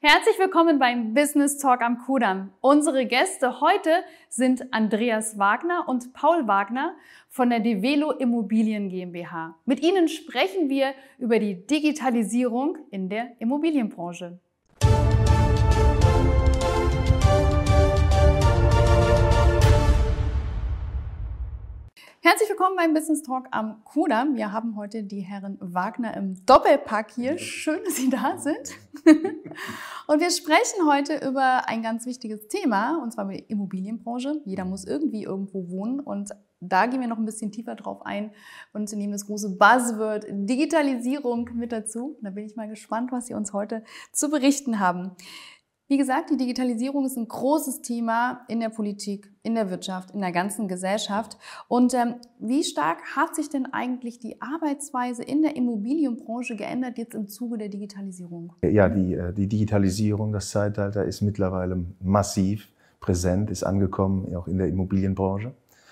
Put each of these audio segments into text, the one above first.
Herzlich willkommen beim Business Talk am Kudamm. Unsere Gäste heute sind Andreas Wagner und Paul Wagner von der Develo Immobilien GmbH. Mit ihnen sprechen wir über die Digitalisierung in der Immobilienbranche. Herzlich willkommen beim Business Talk am Kudamm. Wir haben heute die Herren Wagner im Doppelpack hier. Schön, dass Sie da sind. Und wir sprechen heute über ein ganz wichtiges Thema, und zwar über die Immobilienbranche. Jeder muss irgendwie irgendwo wohnen, und da gehen wir noch ein bisschen tiefer drauf ein und nehmen das große Buzzword Digitalisierung mit dazu. Da bin ich mal gespannt, was Sie uns heute zu berichten haben. Wie gesagt, die Digitalisierung ist ein großes Thema in der Politik, in der Wirtschaft, in der ganzen Gesellschaft. Und wie stark hat sich denn eigentlich die Arbeitsweise in der Immobilienbranche geändert jetzt im Zuge der Digitalisierung? Ja, die Digitalisierung, das Zeitalter ist mittlerweile massiv präsent, ist angekommen, auch in der Immobilienbranche.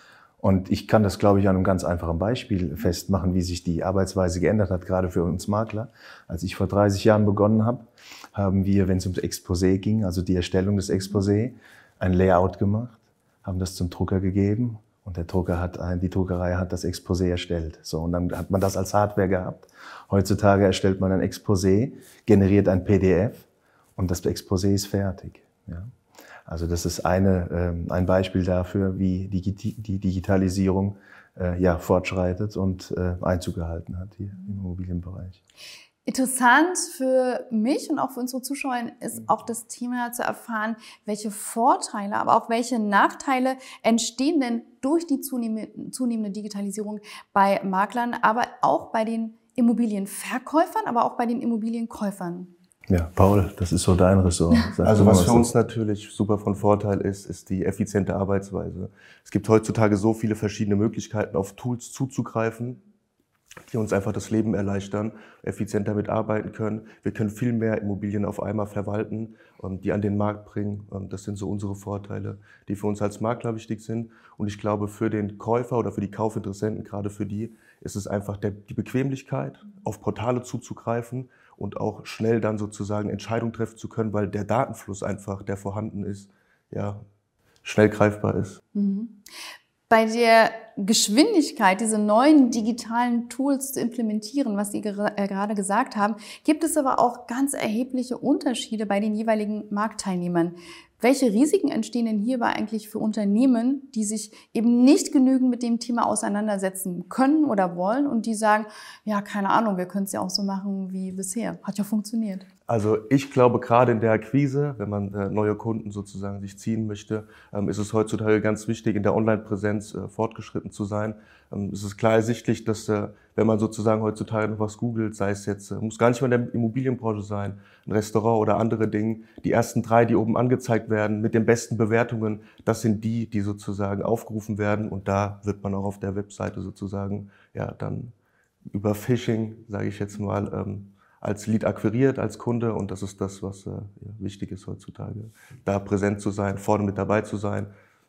Und ich kann das, glaube ich, an einem ganz einfachen Beispiel festmachen, wie sich die Arbeitsweise geändert hat, gerade für uns Makler. Als ich vor 30 Jahren begonnen habe, haben wir, wenn es ums Exposé ging, also die Erstellung des Exposé, ein Layout gemacht, haben das zum Drucker gegeben, und der Drucker die Druckerei hat das Exposé erstellt. So, und dann hat man das als Hardware gehabt. Heutzutage erstellt man ein Exposé, generiert ein PDF, und das Exposé ist fertig. Ja. Also das ist ein Beispiel dafür, wie die Digitalisierung fortschreitet und Einzug gehalten hat hier im Immobilienbereich. Interessant für mich und auch für unsere Zuschauer ist auch das Thema zu erfahren, welche Vorteile, aber auch welche Nachteile entstehen denn durch die zunehmende Digitalisierung bei Maklern, aber auch bei den Immobilienverkäufern, aber auch bei den Immobilienkäufern. Ja, Paul, das ist so dein Ressort. Also was für uns natürlich super von Vorteil ist die effiziente Arbeitsweise. Es gibt heutzutage so viele verschiedene Möglichkeiten, auf Tools zuzugreifen, die uns einfach das Leben erleichtern, effizienter mitarbeiten können. Wir können viel mehr Immobilien auf einmal verwalten, die an den Markt bringen. Das sind so unsere Vorteile, die für uns als Makler wichtig sind. Und ich glaube, für den Käufer oder für die Kaufinteressenten, gerade für die, ist es einfach die Bequemlichkeit, auf Portale zuzugreifen und auch schnell dann sozusagen Entscheidungen treffen zu können, weil der Datenfluss einfach, der vorhanden ist, ja, schnell greifbar ist. Mhm. Bei der Geschwindigkeit, diese neuen digitalen Tools zu implementieren, was Sie gerade gesagt haben, gibt es aber auch ganz erhebliche Unterschiede bei den jeweiligen Marktteilnehmern. Welche Risiken entstehen denn hierbei eigentlich für Unternehmen, die sich eben nicht genügend mit dem Thema auseinandersetzen können oder wollen und die sagen, ja, keine Ahnung, wir können es ja auch so machen wie bisher. Hat ja funktioniert. Also ich glaube, gerade in der Akquise, wenn man neue Kunden sozusagen sich ziehen möchte, ist es heutzutage ganz wichtig, in der Online-Präsenz fortgeschritten zu sein. Es ist klar ersichtlich, dass wenn man sozusagen heutzutage noch was googelt, sei es jetzt, muss gar nicht mal in der Immobilienbranche sein, ein Restaurant oder andere Dinge, die ersten 3, die oben angezeigt werden, mit den besten Bewertungen, das sind die sozusagen aufgerufen werden, und da wird man auch auf der Webseite sozusagen ja dann über Phishing, sage ich jetzt mal, als Lead akquiriert, als Kunde, und das ist das, was wichtig ist heutzutage. Da präsent zu sein, vorne mit dabei zu sein,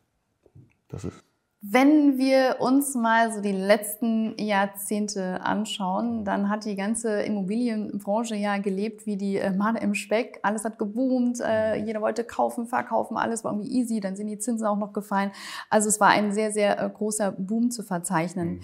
das ist. Wenn wir uns mal so die letzten Jahrzehnte anschauen, dann hat die ganze Immobilienbranche ja gelebt wie die Made im Speck. Alles hat geboomt, jeder wollte kaufen, verkaufen, alles war irgendwie easy, dann sind die Zinsen auch noch gefallen. Also es war ein sehr, sehr großer Boom zu verzeichnen.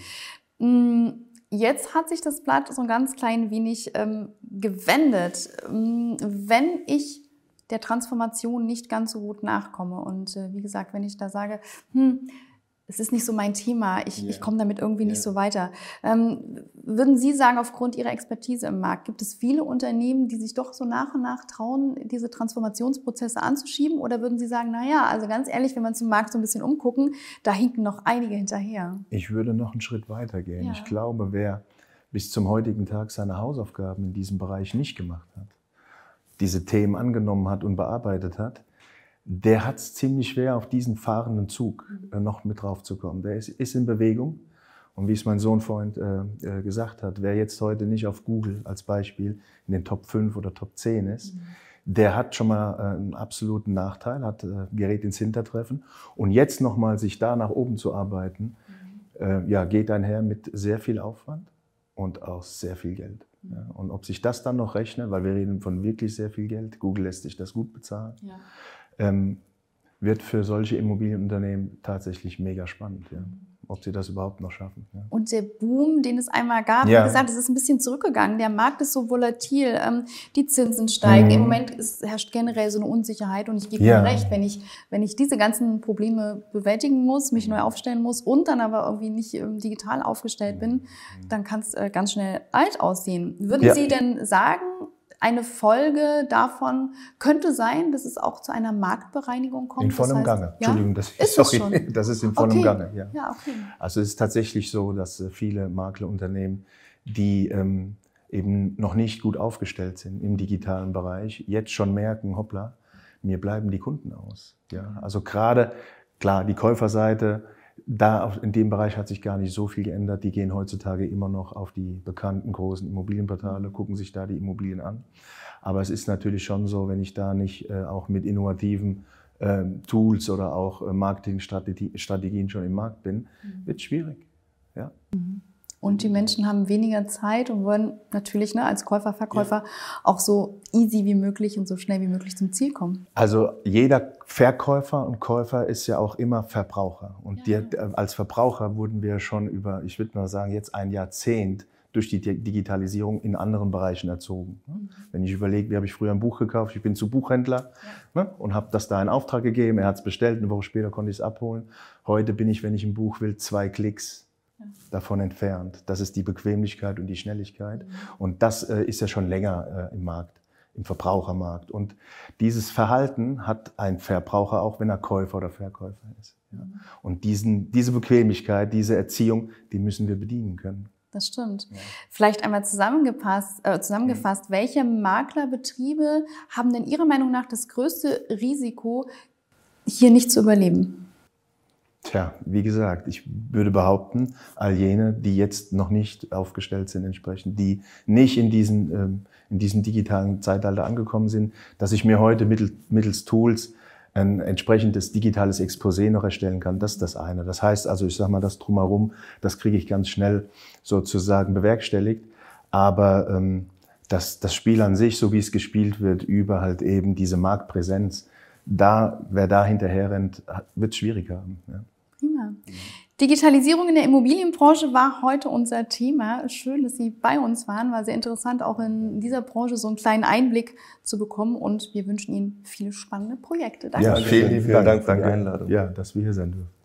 Jetzt hat sich das Blatt so ein ganz klein wenig gewendet. Wenn ich der Transformation nicht ganz so gut nachkomme und wie gesagt, wenn ich da sage, es ist nicht so mein Thema, ich komme damit irgendwie nicht so weiter. Würden Sie sagen, aufgrund Ihrer Expertise im Markt, gibt es viele Unternehmen, die sich doch so nach und nach trauen, diese Transformationsprozesse anzuschieben? Oder würden Sie sagen, naja, also ganz ehrlich, wenn wir uns im Markt so ein bisschen umgucken, da hinken noch einige hinterher? Ich würde noch einen Schritt weiter gehen. Ja. Ich glaube, wer bis zum heutigen Tag seine Hausaufgaben in diesem Bereich nicht gemacht hat, diese Themen angenommen hat und bearbeitet hat, der hat es ziemlich schwer, auf diesen fahrenden Zug noch mit drauf zu kommen. Der ist in Bewegung. Und wie es mein Sohn vorhin gesagt hat, wer jetzt heute nicht auf Google als Beispiel in den Top 5 oder Top 10 ist, der hat schon mal einen absoluten Nachteil, gerät ins Hintertreffen. Und jetzt nochmal sich da nach oben zu arbeiten, geht einher mit sehr viel Aufwand und auch sehr viel Geld. Ja, und ob sich das dann noch rechnet, weil wir reden von wirklich sehr viel Geld, Google lässt sich das gut bezahlen, wird für solche Immobilienunternehmen tatsächlich mega spannend, ja. Ob sie das überhaupt noch schaffen. Ja. Und der Boom, den es einmal gab, wie gesagt, es ist ein bisschen zurückgegangen. Der Markt ist so volatil, die Zinsen steigen. Im Moment herrscht generell so eine Unsicherheit und ich gebe Ihnen recht, wenn ich diese ganzen Probleme bewältigen muss, mich neu aufstellen muss und dann aber irgendwie nicht digital aufgestellt bin, dann kann es ganz schnell alt aussehen. Würden Sie denn sagen, eine Folge davon könnte sein, dass es auch zu einer Marktbereinigung kommt? In vollem Gange. Entschuldigung, das ist in vollem Gange. Ja. Ja, okay. Also es ist tatsächlich so, dass viele Maklerunternehmen, die eben noch nicht gut aufgestellt sind im digitalen Bereich, jetzt schon merken, hoppla, mir bleiben die Kunden aus. Ja, also gerade, klar, die Käuferseite, da in dem Bereich hat sich gar nicht so viel geändert. Die gehen heutzutage immer noch auf die bekannten großen Immobilienportale, gucken sich da die Immobilien an. Aber es ist natürlich schon so, wenn ich da nicht auch mit innovativen Tools oder auch Marketingstrategien schon im Markt bin, wird es schwierig. Ja. Und die Menschen haben weniger Zeit und wollen natürlich als Käufer, Verkäufer auch so easy wie möglich und so schnell wie möglich zum Ziel kommen. Also jeder Verkäufer und Käufer ist ja auch immer Verbraucher. Und als Verbraucher wurden wir schon über, ich würde mal sagen, jetzt ein Jahrzehnt durch die Digitalisierung in anderen Bereichen erzogen. Wenn ich überlege, wie habe ich früher ein Buch gekauft, ich bin zu Buchhändler und habe das da in Auftrag gegeben, er hat es bestellt, eine Woche später konnte ich es abholen. Heute bin ich, wenn ich ein Buch will, 2 Klicks davon entfernt. Das ist die Bequemlichkeit und die Schnelligkeit. Und das ist ja schon länger im Markt, im Verbrauchermarkt. Und dieses Verhalten hat ein Verbraucher auch, wenn er Käufer oder Verkäufer ist. Ja. Und diese Bequemlichkeit, diese Erziehung, die müssen wir bedienen können. Das stimmt. Ja. Vielleicht einmal zusammengefasst, welche Maklerbetriebe haben denn Ihrer Meinung nach das größte Risiko, hier nicht zu überleben? Tja, wie gesagt, ich würde behaupten, all jene, die jetzt noch nicht aufgestellt sind entsprechend, die nicht in diesem digitalen Zeitalter angekommen sind, dass ich mir heute mittels Tools ein entsprechendes digitales Exposé noch erstellen kann, das ist das eine. Das heißt also, ich sage mal, das Drumherum, das kriege ich ganz schnell sozusagen bewerkstelligt, aber das Spiel an sich, so wie es gespielt wird, über halt eben diese Marktpräsenz, wer da hinterher rennt, wird es schwierig haben. Ja. Prima. Digitalisierung in der Immobilienbranche war heute unser Thema. Schön, dass Sie bei uns waren. War sehr interessant, auch in dieser Branche so einen kleinen Einblick zu bekommen. Und wir wünschen Ihnen viele spannende Projekte. Danke. Ja, vielen Dank für die Einladung. Ja, dass wir hier sind.